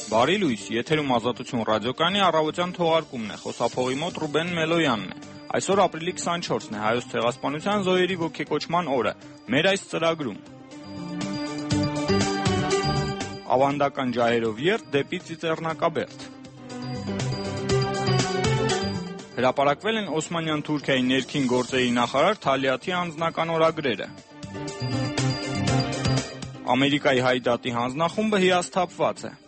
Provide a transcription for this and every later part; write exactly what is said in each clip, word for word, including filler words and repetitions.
Բարի լույս, եթերում Ազատություն ռադիոկայանի առավոտյան թողարկումն է, խոսափողի մոտ Ռուբեն Մելոյանն է։ Այսօր ապրիլի քսանչորսն է, Հայոց ցեղասպանության զոհերի ոգեկոչման օրը։ Մեր այս ծրագրում ավանդական ջահերով երթ դեպի Ծիծեռնակաբերդ։ Հրապարակվել են Օսմանյան Թուրքիայի ներքին գործերի նախարար Թալիաթի անձնական օրագրերը։ Ամերիկայի հայ դատի հանձնախումբը հիասթափված է։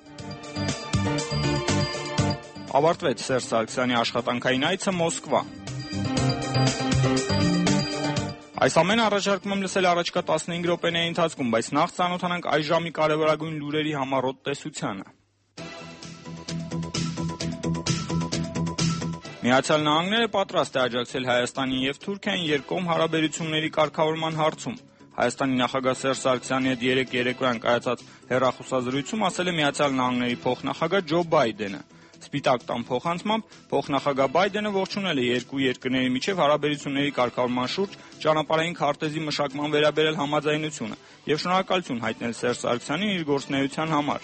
Ավարտվեց Սերժ Սարգսյանի աշխատանքային այցը Մոսկվա։ Այս ամենը առաջարկում եմ լսել առաջկա տասնհինգ րոպեների ընթացքում, բայց նախ ծանոթանանք այս ժամի կարևորագույն լուրերի համառոտ տեսությանը։ Միացյալ Նահանգները պատրաստ է աջակցել Հայաստանին և Թուրքիային երկկողմ հարաբերությունների կարգավորման հարցում։ Հայաստանի նախագահ Սերժ Սարգսյանի հետ երեկ երեկոյան կայացած հեռախոսազրույցում ասել է Միացյալ Նահանգների փոխնախագահ Ջո Բայդենը։ Սպիտակ տան փոխանցմամբ փոխնախագահ Բայդենը ողջունել է երկու երկրների միջև հարաբերությունների կարգավորման շուրջ ճանապարհային քարտեզի մշակման վերաբերյալ համաձայնությունը և շնորհակալություն հայտնել Սերժ Սարգսյանին իր գործունեության համար։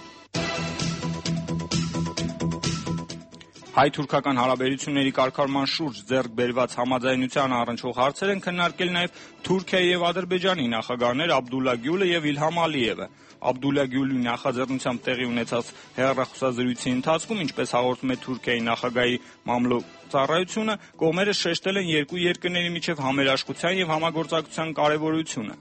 Հայ-թուրքական հարաբերությունների կարգավորման շուրջ ձեռք բերված համաձայնության առնչվող հարցեր են քննարկել նաև Թուրքիայի և Ադրբեջանի նախագահներ Աբդուլլա Գյուլը և Իլհամ Ալիևը։ Աբդուլլա Գյուլի նախաձեռնությամբ տեղի ունեցած հեռախոսազրույցի ընթացքում, ինչպես հաղորդում է Թուրքիայի նախագահի մամլոք ծառայությունը, կողմերը շեշտել են երկու երկրների միջև համերաշխության և համագործակցության կարևորությունը։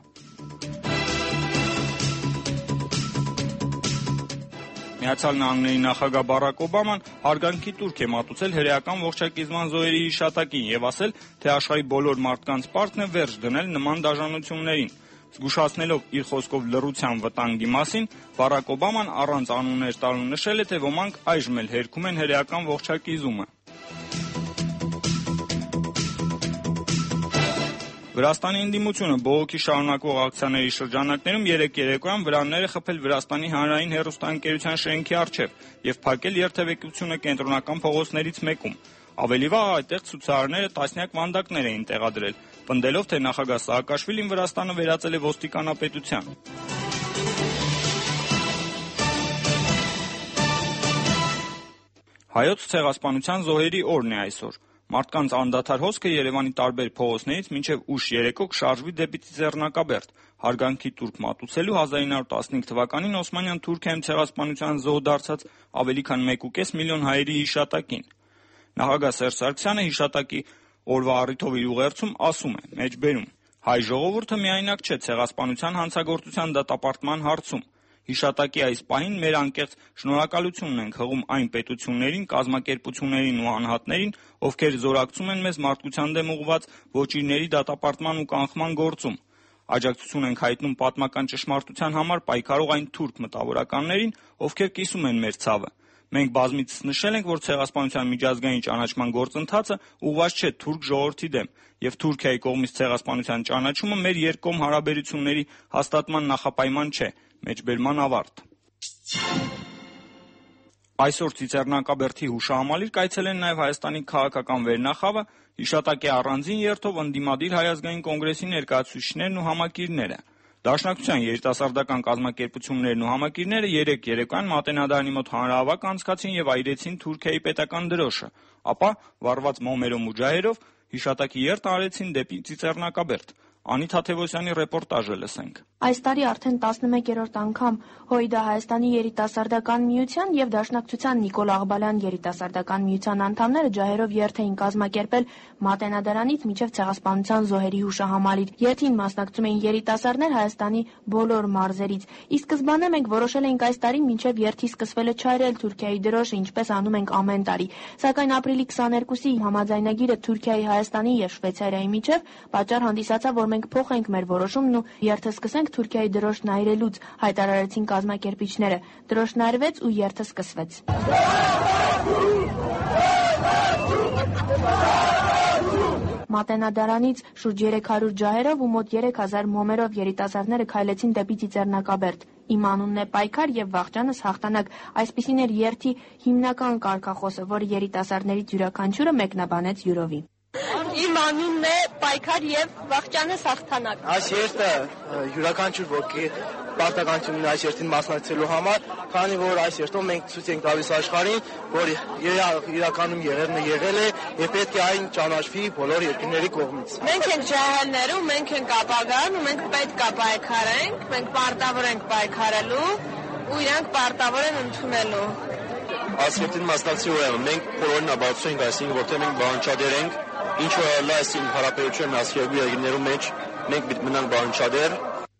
Միացյալ Նահանգների նախագահ Բարաք Օբաման հարգանքի տուրք է մատուցել հրեական ողջակիզման զոհերի հիշատակին և ասել, թե աշխարհի բոլոր մարդկանց պարտքն է վերջ դնել նման դաժանություններին։ Զգուշացնելով իր խոսքով լռության վտանգի մասին, Բարաք Օբաման առանց անուններ տալու նշել է, թե ոմանք այժմ էլ հերքում են հրեական ողջակիզումը։ Վրաստանի ընդդիմությունը բողոքի շարունակվող ակցիաների շրջանակներում երեկ երեկոյան վրաններ է խփել Վրաստանի հանրային հեռուստաընկերության շենքի առջև և փակել երթևեկությունը կենտրոնական փողոցներից մեկում։ Ավելի վաղ այդտեղ ցուցարարները տասնյակ վանդակներ էին տեղադրել, պնդելով, թե նախագահ Սաակաշվիլին Վրաստանը վերածել է ոստիկանապետության։ Հայոց ցեղասպանության զոհերի օրն է այսօր։ Մարդկանց անդադար հոսքը Երևանի տարբեր փողոցներից մինչև ուշ երեկո կշարժվի դեպի Ծիծեռնակաբերդ, հարգանքի տուրք մատուցելու հազար ինը հարյուր տասնհինգ թվականին Օսմանյան Թուրքիայում ցեղասպանության զոհ դարձած ավելի քան մեկ ու կես միլիոն հայերի հիշատակին։ Նախագահ Սերժ Սարգսյանը հիշատակի օրվա առիթով իր ուղերձում ասում է. «Մեջբերում հայ ժողովուրդը միայնակ չէ ցեղասպանության հանցագործության դատապարտման հարցում։ Հիշատակի այս պահին մեր անկեղծ շնորհակալությունն ենք հղում այն պետություններին, կազմակերպություններին ու անհատներին, ովքեր զորակցում են մեզ մարդկության դեմ ուղղված ոճիրների դատապարտման ու կանխման գործում։ Աջակցություն ենք հայտնում պատմական ճշմարտության համար պայքարող այն թուրք մտավորականներին, ովքեր կիսում են մեր ցավը։ Մենք բազմիցս նշել ենք, որ ցեղասպանության միջազգային ճանաչման գործընթացը ուղղված չէ թուրք ժողովրդի դեմ, և Թուրքիայի կողմից ցեղասպանության ճանաչումը մեր երկկողմ հարաբերությունների հաստատման նախապայման չէ»։ Մեջբերման ավարտ։ Այսօր Ծիծեռնակաբերդի հուշահամալիր կայցելեն նաև Հայաստանի քաղաքական վերնախավը, հիշատակի առանձին երթով ընդդիմադիր Հայ ազգային կոնգրեսի ներկայացուցիչներն ու համակիրները։ Դաշնակցության երիտասարդական կազմակերպություններն ու համակիրները երեկ երեկոյան Մատենադարանի մոտ հանրահավաք անցկացին և այրեցին Թուրքիայի պետական դրոշը, ապա վառված մոմերով ու ջահերով հիշատակի երթ արեցին դեպի Ծիծեռնակաբերդ։ Անի Թադևոսյանի ռեպորտաժը լսենք։ Այս տարի արդեն տասնմեկերորդ անգամ ՀՅԴ Հայաստանի երիտասարդական միության և Դաշնակցության Նիկոլ Աղբալյան երիտասարդական միության անդամները ջահերով երթ էին կազմակերպել Մատենադարանից մինչև ցեղասպանության զոհերի հուշահամալիր։ Երթին մասնակցում էին երիտասարդներ Հայաստանի բոլոր մարզերից։ Ի սկզբանե մենք որոշել էինք այս տարի մինչև երթի սկսվելը չայրել Թուրքիայի դրոշը, ինչպես անում ենք ամեն տարի։ Սակայն ապրիլի քսաներկուսի համաձայնագիրը Թուրքիայի, Հայաստանի և Շվեյցարիայի միջև պատճառ հանդիսացավ, որ մենք փոխենք մեր որոշումն ու երթը սկսենք Թուրքիայի դրոշն այրելուց, հայտարարեցին կազմակերպիչները։ Դրոշն այրվեց ու երթը սկսվեց։ Մատենադարանից շուրջ երեք հարյուր ջահերով ու մոտ երեք հազար մոմերով երիտասարդները քայլեցին դեպի Ծիծեռնակաբերդ։ Իմ անունն է պայքար և վախճանս հաղթանակ։ Այսպիսին էր երթի հիմնական կարգախոսը, որը երիտասարդներից յուրաքանչյուրը մեկնաբանեց յուրովի։ Իմ անունն է պայքար և վախճանս հաղթանակ։ Այս երթը յուրաքանչյուր ոգի պարտականությունն այս երթին մասնակցելու համար, քանի որ այս երթով մենք ցույց ենք տալիս աշխարհին, որ իրականում եղերն է եղել է եւ պետք է այն ճանաչվի բոլոր երկրների կողմից։ Մենք ենք ջահելները ու մենք ենք ապագան ու մենք պետք է պայքարենք, մենք պարտավոր ենք պայքարելու ու իրանք պարտավոր են ընդունելու։ Այս երթին մասնակցի ուրեմն մենք բոլորին ապացուցենք, այսինքն որտեղ մենք բանջարդեր ենք, ինչ որ լայսին հարաբերություն ասիայի երկրներում մեջ մենք պետք մնանք բանջարդեր։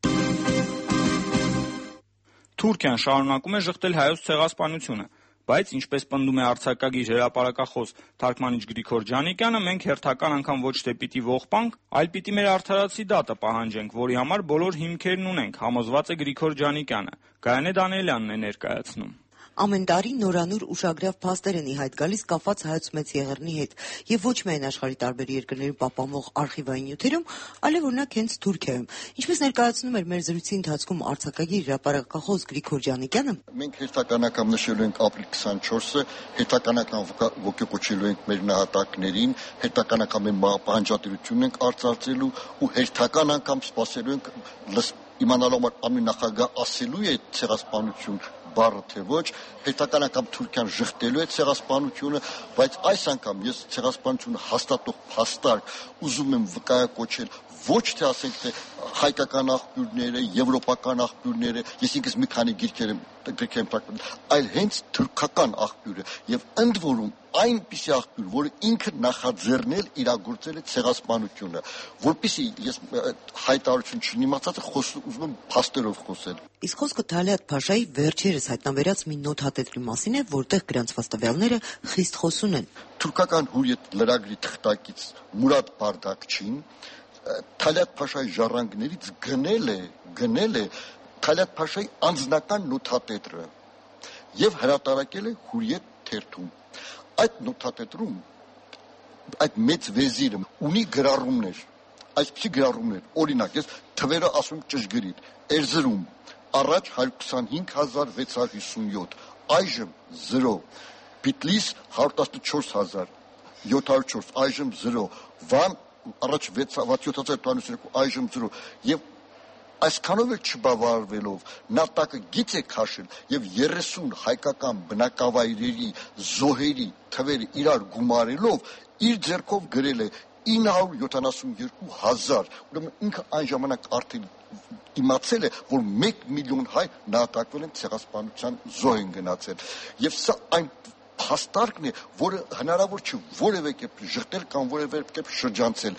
Թուրքիան շարունակում է ժխտել հայոց ցեղասպանությունը, բայց ինչպես պնդում է արձակագիր հրապարակախոս թարգմանիչ Գրիգոր Ջանիկյանը, մենք հերթական անգամ ոչ թե պիտի ողբանք, այլ պիտի մեր արդարացի դատը պահանջենք, որի համար բոլոր հիմքերն ունենք, համոզված է Գրիգոր Ջանիկյանը։ Գայանե Դանիելյանն է ներկայացնում։ Ամեն տարի նորանոր ուշագրավ փաստեր են ի հայտ գալիս կապված հայոց մեծ եղեռնի հետ եւ ոչ միայն աշխարհի տարբեր երկրներում պահպանվող արխիվային նյութերում, այլև օրինակ հենց Թուրքիայում։ Ինչպես ներկայացնում էր մեր զրույցի ընթացքում արձակագիր հրապարակախոս Գրիգոր Ջանիկյանը, մենք հերթական անգամ նշելու ենք ապրիլ քսանչորսը, հերթական անգամ ոգեկոչելու ենք մեր նահատակներին, հերթական անգամ մեր պահանջատիրությունն ենք արծարծելու ու հերթական անգամ սպասելու ենք իմանալով որ ամեն նախագահ ասելու է ցեղասպանություն բառը թե ոչ, հետական անգամ Թուրքիան ժխտելու է ցեղասպանությունը, բայց այս անգամ ես ցեղասպանությունը հաստատող փաստարկ ուզում եմ վկայակոչել ոչ թե ասենք թե հայկական աղբյուրները, եվրոպական աղբյուրները, ես ինքս մի քանի գիրքեր եմ գրքեր եմ տակել, այլ հենց թուրքական աղբյուրը եւ ընդ որում այնպիսի աղբյուր, որը ինքը նախաձեռնել իրագործել է ցեղասպանությունը, որպեսզի ես հայտարարություն չնիմացած ուզում եմ փաստերով խոսել։ Իսկ խոսքը Թալիատ Փաշայի վերջերս հայտնաբերած մի նոթատետրի մասին է, որտեղ գրանցված տվյալները խիստ խոսուն են։ Թուրքական հուրիետ լրագրի թղթակից Մուրադ Բարդակչին Թալիատ Փաշայի ժառանգներից գնել է, գնել է Թալիատ Փաշայի անձնական նոթատետրը եւ հրատարակել է Հուրիետ թերթում։ Այդ նոթատետրում այդ մեծ վեզիրը ունի գրառումներ, այսպիսի գրառումներ, օրինակ, ես թվերը ասում ճշգրիտ, Էրզրում առաջ հարյուր քսանհինգ հազար վեց հարյուր հիսունյոթ, այժմ զրո, Բիտլիս հարյուր տասնչորս հազար յոթ հարյուր չորս, այժմ զրո, Վան առաջ վաթսուն հազար ութ հարյուր այժմ զրո, եւ այսքանով էլ չբավարարվելով նա տակը գիծ է քաշել եւ երեսուն հայկական բնակավայրերի զոհերի թվերը իրար գումարելով իր ձեռքով գրել է ինը հարյուր յոթանասունյոթ հազար, ուրեմն ինքը այն ժամանակ արդեն իմացել է, որ մեկ միլիոն հայ նահատակվել են ցեղասպանության զոհ են գնացել եւ սա այն փաստարկն է, որը հնարավոր չէ որևէ կերպ ժխտել կամ որևէ կերպ շրջանցել։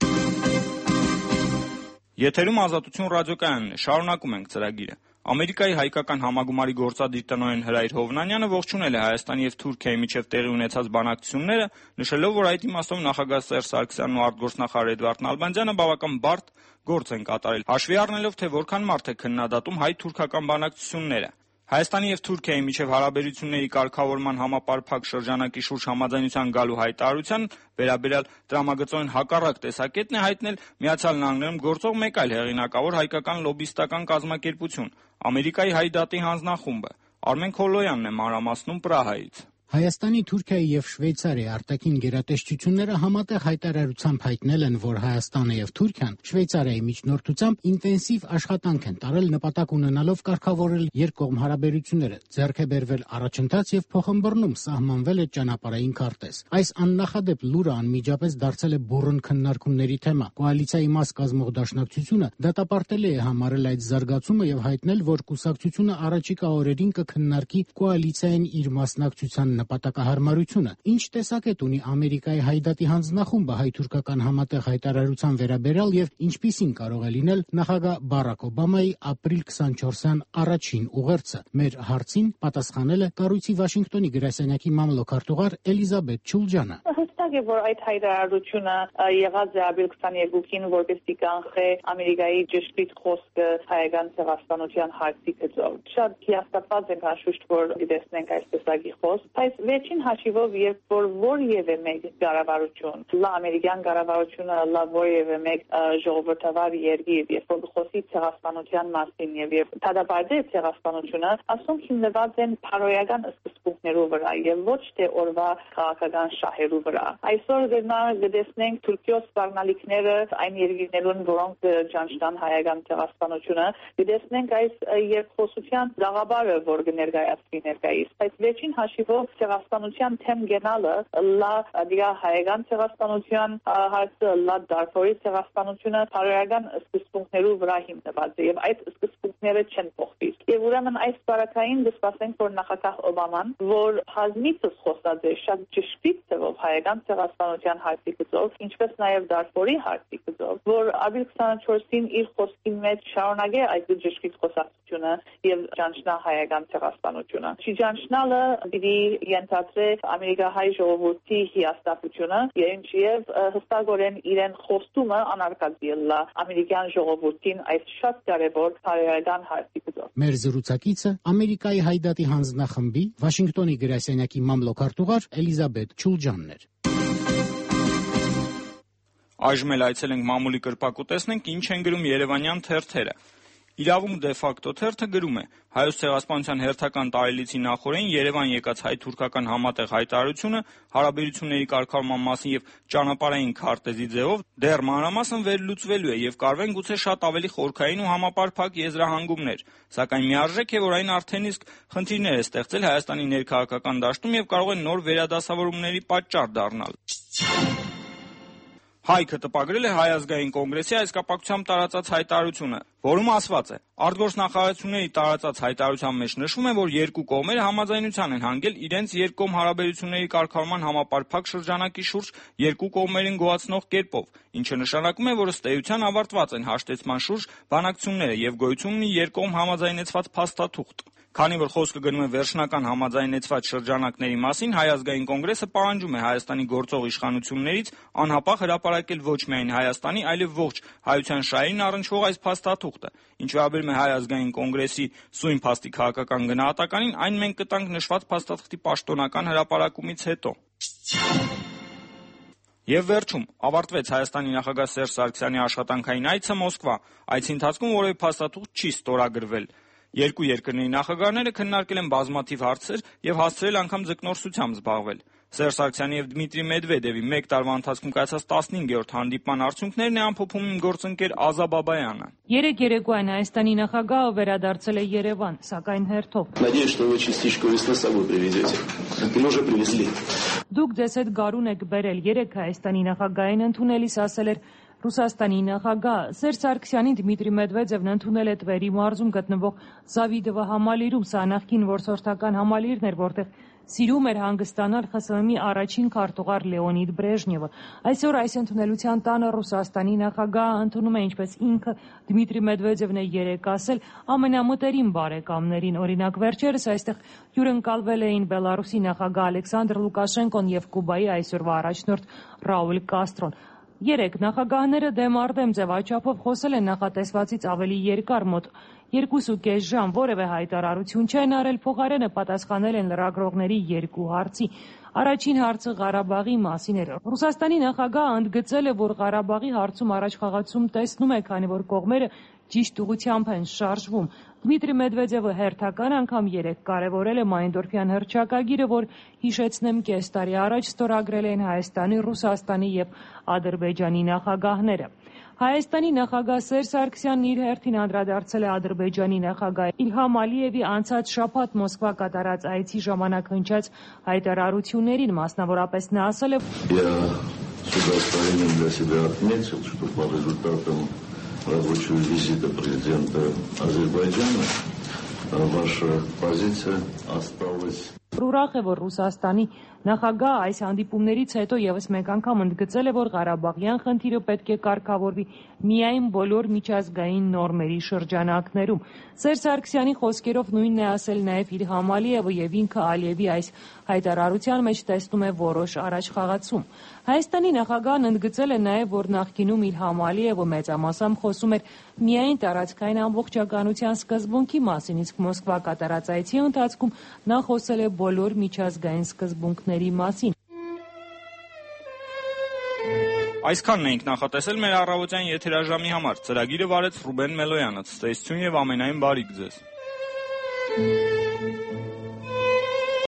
Եթերում Ազատություն ռադիոկայանն է, շարունակում ենք ծրագիրը։ Ամերիկայի հայկական համագումարի գործադիր տնօրեն Հրայր Հովնանյանը ողջունել է Հայաստանի եւ Թուրքիայի միջև տեղի ունեցած բանակցությունները, նշելով, որ այդ իմաստով նախագահ Սերժ Սարգսյանն ու արտգործնախարար Էդվարդ Նալբանդյանը բավական բարդ գործ են կատարել, հաշվի առնելով, թե որքան մարդ է քննադատում հայ-թուրքական բանակցությունները։ Հայաստանի եւ Թուրքիայի միջև հարաբերությունների կարգավորման համապարփակ շրջանակի շուրջ համաձայնության գալու հայտարարության վերաբերյալ տրամագծային հակառակ տեսակետն է հայտնել Միացյալ Նահանգներում գործող մեկ այլ հեղինակավոր հայկական լոբիստական կազմակերպություն՝ Ամերիկայի հայ դատի հանձնախումբը։ Արմեն Քոլոյանն է մանրամասնում Պրահայից։ Հայաստանի, Թուրքիայի եւ Շվեյցարիայի արտաքին գերատեսչությունները համատեղ հայտարարությամբ հայտնել են, որ Հայաստանը եւ Թուրքիան Շվեյցարիայի միջնորդությամբ ինտենսիվ աշխատանք են տարել նպատակ ունենալով կարգավորել երկկողմ հարաբերությունները, ձեռք է բերվել առաջընթաց եւ փոխըմբռնում սահմանվել է ճանապարհային քարտեզ։ Այս աննախադեպ լուրը անմիջապես դարձել է բուռն քննարկումների թեմա։ Կոալիցիայի մաս կազմող դաշնակցությունը դատապարտել է համարել այդ զարգացումը եւ հայտնել, որ կուսակցությունը առաջիկա օրերին կքննարկի կոալիցիային իր մասնակցության նպատակահարմարությունը։ Ինչ տեսակետ ունի Ամերիկայի հայդատի հանձնախումբը հայ-թուրքական համատեղ հայտարարության վերաբերյալ եւ ինչպիսին կարող է լինել նախագահ Բարակ Օբամայի ապրիլ քսանչորսյան առաջին ուղերձը։ Մեր հարցին պատասխանել է կառույցի Վաշինգտոնի գրասենյակի մամլոքարտուղար Էլիզաբեթ Չուլջանը։ Հստակ է, որ այդ հայտարարությունը եղած է ապրիլ քսաներկուին, որպեսզի կանխե Ամերիկայի ճշգրիտ խոսքը հայկական ցեղասպանության հարցի գծով։ Շատ հիասթափված ենք անշուշտ, որ դիտեցնենք այս տեսակի խոսք, բայց վերջին հաշիվով, երբ որ որևէ մեկ կառավարություն, լա ամերիկյան կառավարությունը, լա որևէ մեկ ժողովրդավար երկիր, երբ որ խոսի ցեղասպանության մասին եւ երբ դադարեցի ցեղասպանությունը, ասում հիմնված են փարոյական սկզբունքների սկզբունքներու վրա եւ ոչ թե օրվա քաղաքական շահերու վրա։ Այսօր գտեսնենք Թուրքիո սպառնալիքները այն երկրներուն, որոնք ճանչնան հայկական ցեղասպանությունը, գտեսնենք այս երկխոսության զաղաբարը, որ կներկայացվի ներկայիս։ Բայց վերջին հաշիվով ցեղասպանության թեմ գնալը լա դիա հայկական ցեղասպանության հարցը լա Դարֆորի ցեղասպանությունը բարոյական սկզբունքներու վրա հիմնված է եւ այդ սկզբունքները չեն փոխվի։ Եվ ուրեմն այս բարակային դասպասենք որ նախագահ Օբաման, որ բազմիցս խոսած է շատ ճշգրիտ ձևով հայկական ցեղասպանության հարցի գծով, ինչպես նաեւ Դարֆորի հարցի գծով, որ ապրիլ քսանչորսին իր խոսքի մեջ շարունակե այդ ճշգրիտ խոսակցությունը եւ ճանչնա հայկական ցեղասպանությունը։ Չճանչնալը դի ենթադրե ամերիկահայ ժողովրդի հիասթափությունը եւ հստակորեն իրեն խոստումը անարգազիլլա ամերիկյան ժողովրդին այս շատ կարևոր բարոյական հարցի գծով։ Մեր զրուցակիցը Ամերիկայի հայդատի հանձնախմբի Վաշինգտոնի գրասենյակի մամլոքարտուղար Էլիզաբեթ Չուլջանն էր։ Այժմ էլ այցելենք մամուլի կրպակ ու տեսնենք ինչ են գրում երևանյան թերթերը։ Իրավունք դե ֆակտո թերթը գրում է. հայոց ցեղասպանության հերթական տարելիցի նախօրեին Երևան եկած հայ-թուրքական համատեղ հայտարարությունը հարաբերությունների կարգավորման մասին եւ ճանապարհային քարտեզի ձևով դեռ մանրամասն վերլուծվելու է եւ կարվեն գուցե շատ ավելի խորքային ու համապարփակ եզրահանգումներ, սակայն միարժեք է, որ այն արդեն իսկ խնդիրներ է ստեղծել Հայաստանի ներքաղաքական դաշտում եւ կարող է նոր վերադասավորումների պատճառ դառնալ։ Հայքը տպագրել է Հայ ազգային կոնգրեսի այս կապակցությամբ տարածած հայտարարությունը, որում ասված է. Արտգործնախարարությունների տարածած հայտարարության մեջ նշվում է, որ երկու կողմերը համաձայնության են հանգել իրենց երկկողմ հարաբերությունների կարգավորման համապարփակ շրջանակի շուրջ երկու կողմերին գոհացնող կերպով, ինչը նշանակում է, որ ըստ էության ավարտված են հաշտեցման շուրջ բանակցությունները եւ գոյություն ունի երկկողմ համաձայնեցված փաստաթուղթ։ Քանի որ խոսքը գնում է վերջնական համաձայնեցված շրջանակների մասին, Հայ ազգային կոնգրեսը պահանջում է Հայաստանի գործող իշխանություններից անհապաղ հրապարակել ոչ միայն Հայաստանի, այլև ողջ հայության շահերին առնչվող այս փաստաթուղթը։ Ինչ վերաբերում է Հայ ազգային կոնգրեսի սույն փաստի քաղաքական գնահատականին, այն մենք կտանք նշված փաստաթղթի պաշտոնական հրապարակումից հետո։ Եվ վերջում ավարտվեց Հայաստանի նախագահ Սերժ Սարգսյանի աշխատանքային այցը Մոսկվա։ Այցի ընթացքում որևէ փաստաթուղթ չի ստորագրվել։ Երկու երկրների նախագահները քննարկել են բազմաթիվ հարցեր եւ հասցրել անգամ ձկնորսությամբ զբաղվել։ Սերժ Սարգսյանի եւ Դմիտրի Մեդվեդևի մեկ տարվա ընթացքում կայացած տասնհինգերորդ հանդիպման արդյունքներն է ամփոփում իմ գործընկեր Ազա Բաբայանը։ Երեք երեկոյան Հայաստանի նախագահը վերադարձել է Երևան, սակայն հերթով։ Надеюсь, что вы частичку весны с собой привезете. Или уже привезли. Դուք ձեզ հետ գարուն եք բերել։ Երեք Հայաստանի նախագահին ընդունելիս ասել էր Ռուսաստանի նախագահ Սերժ Սարգսյանի Դմիտրի Մեդվեդևն ընդունել է Տվերի մարզում գտնվող Զավիդովը համալիրում, սա նախկին որսորդական համալիրն էր, որտեղ սիրում էր հանգստանալ ԽՍՀՄ-ի առաջին քարտուղար Լեոնիդ Բրեժնևը։ Այսօր այս ընդունելության տանը Ռուսաստանի նախագահը ընդունում է, ինչպես ինքը Դմիտրի Մեդվեդևն է երեկ ասել, ամենամտերիմ բարեկամներին։ Օրինակ վերջերս այստեղ հյուրընկալվել էին Բելարուսի նախագահ Ալեքսանդր Լուկաշենկոն եւ Կուբայի այսօրվա առաջնորդ Ռաուլ Կաստրոն։ Երեք նախագահները դեմ առ դեմ ձևաչափով խոսել են նախատեսվածից ավելի երկար, մոտ երկուսուկես ժամ, որևէ հայտարարություն չեն արել, փոխարենը պատասխանել են լրագրողների երկու հարցի։ Առաջին հարցը Ղարաբաղի մասին էր։ Ռուսաստանի նախագահը ընդգծել է, որ Ղարաբաղի հարցում առաջխաղացում տեսնում է, քանի որ կողմերը ճիշտ ուղղությամբ են շարժվում։ Դմիտրի Մեդվեդևը հերթական անգամ երեկ կարևորել է Մայնդորֆյան հռչակագիրը, որ հիշեցնեմ կես տարի առաջ ստորագրել են Հայաստանի, Ռուսաստանի եւ Ադրբեջանի նախագահները։ Հայաստանի նախագահ Սերժ Սարգսյանն իր հերթին անդրադարձել է Ադրբեջանի նախագահ Իլհամ Ալիևի անցած շաբաթ Մոսկվա կատարած այցի ժամանակ հնչած հայտարարություններին, մասնավորապես նա ասել է. Рабочего визита президента Азербайджана ваша позиция осталась. Ուրախ է, որ Ռուսաստանի նախագահը այս հանդիպումներից հետո եւս մեկ անգամ ընդգծել է, որ Ղարաբաղյան խնդիրը պետք է կարգավորվի միայն բոլոր միջազգային նորմերի շրջանակներում։ Սերժ Սարգսյանի խոսքերով նույնն է ասել նաեւ Իլհամ Ալիևը եւ ինքը Ալիևի այս հայտարարության մեջ տեսնում է որոշ առաջխաղացում։ Հայաստանի նախագահն ընդգծել է նաեւ, որ նախկինում Իլհամ Ալիևը մեծամասամբ խոսում էր միայն տարածքային ամբողջականության սկզբունքի մասին, իսկ Մոսկվա կատարած այցի ընթացքում նա խոսել է բոլոր միջազգային սկզբունքների մասին։ Այսքանն էինք նախատեսել մեր առավոտյան եթերաժամի համար։ Ծրագիրը վարեց Ռուբեն Մելոյանը։ Ցտեսություն եւ ամենայն բարիք ձեզ։